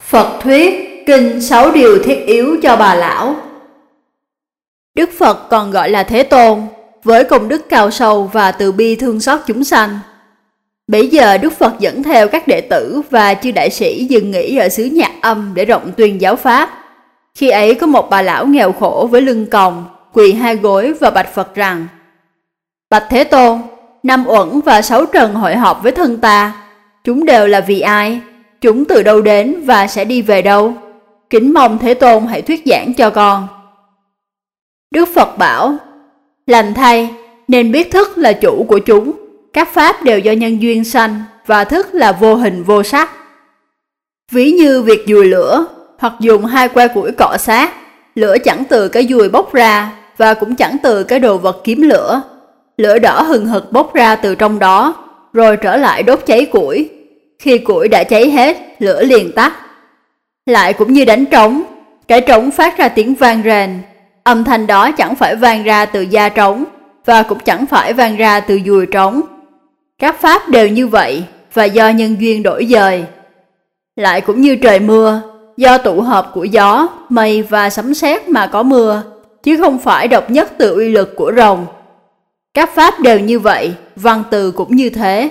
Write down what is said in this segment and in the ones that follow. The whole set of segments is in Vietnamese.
Phật thuyết kinh 6 điều thiết yếu cho bà lão. Đức Phật còn gọi là Thế Tôn, với công đức cao sâu và từ bi thương xót chúng sanh. Bấy giờ Đức Phật dẫn theo các đệ tử và chư đại sĩ dừng nghỉ ở xứ Nhạc Âm để rộng tuyên giáo pháp. Khi ấy có một bà lão nghèo khổ với lưng còng, quỳ hai gối và bạch Phật rằng: Bạch Thế Tôn, 5 uẩn và 6 trần hội họp với thân ta. Chúng đều là vì ai? Chúng từ đâu đến và sẽ đi về đâu? Kính mong Thế Tôn hãy thuyết giảng cho con. Đức Phật bảo: Lành thay, nên biết thức là chủ của chúng. Các pháp đều do nhân duyên sanh, và thức là vô hình vô sắc. Ví như việc dùi lửa, hoặc dùng 2 que củi cọ sát, lửa chẳng từ cái dùi bốc ra, và cũng chẳng từ cái đồ vật kiếm lửa. Lửa đỏ hừng hực bốc ra từ trong đó, rồi trở lại đốt cháy củi. Khi củi đã cháy hết, lửa liền tắt. Lại cũng như đánh trống, cái trống phát ra tiếng vang rền. Âm thanh đó chẳng phải vang ra từ da trống, và cũng chẳng phải vang ra từ dùi trống. Các pháp đều như vậy, và do nhân duyên đổi dời. Lại cũng như trời mưa, do tụ hợp của gió, mây và sấm sét mà có mưa, chứ không phải độc nhất từ uy lực của rồng. Các pháp đều như vậy, văn từ cũng như thế.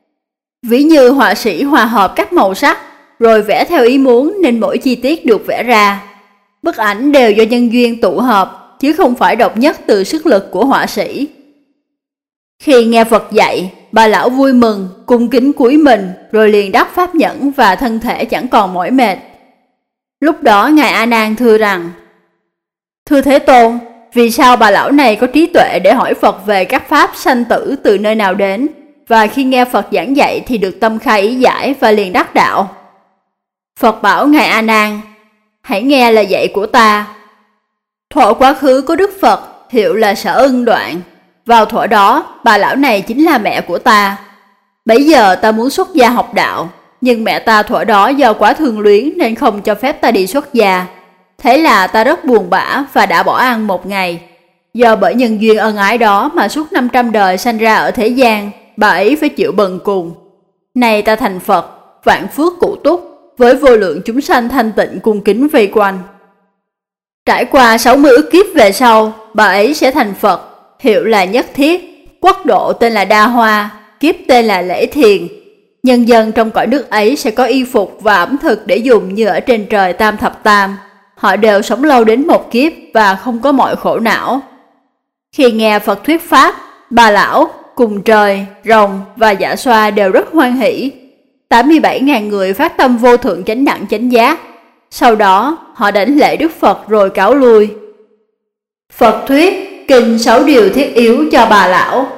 Ví như họa sĩ hòa hợp các màu sắc, rồi vẽ theo ý muốn nên mỗi chi tiết được vẽ ra. Bức ảnh đều do nhân duyên tụ hợp, chứ không phải độc nhất từ sức lực của họa sĩ. Khi nghe Phật dạy, bà lão vui mừng, cung kính cúi mình, rồi liền đắc pháp nhẫn và thân thể chẳng còn mỏi mệt. Lúc đó Ngài A Nan thưa rằng: Thưa Thế Tôn, vì sao bà lão này có trí tuệ để hỏi Phật về các pháp sanh tử từ nơi nào đến, và khi nghe Phật giảng dạy thì được tâm khai ý giải và liền đắc đạo? Phật bảo Ngài A Nan: Hãy nghe lời dạy của ta. Thuở quá khứ có Đức Phật, hiệu là Sở Ưng Đoạn. Vào thuở đó, bà lão này chính là mẹ của ta. Bấy giờ ta muốn xuất gia học đạo, nhưng mẹ ta thuở đó do quá thương luyến nên không cho phép ta đi xuất gia. Thế là ta rất buồn bã và đã bỏ ăn 1 ngày. Do bởi nhân duyên ân ái đó mà suốt 500 đời sanh ra ở thế gian, bà ấy phải chịu bần cùng. Nay ta thành Phật, vạn phước cụ túc, với vô lượng chúng sanh thanh tịnh cung kính vây quanh. Trải qua 60 ức kiếp về sau, bà ấy sẽ thành Phật, hiệu là Nhất Thiết, quốc độ tên là Đa Hoa, kiếp tên là Lễ Thiền. Nhân dân trong cõi nước ấy sẽ có y phục và ẩm thực để dùng như ở trên trời Tam Thập Tam. Họ đều sống lâu đến 1 kiếp và không có mọi khổ não. Khi nghe Phật thuyết pháp, bà lão, cùng trời, rồng và dạ xoa đều rất hoan hỷ. 87.000 người phát tâm vô thượng chánh đẳng chánh giác. Sau đó họ đảnh lễ Đức Phật rồi cáo lui. Phật thuyết kinh 6 điều thiết yếu cho bà lão.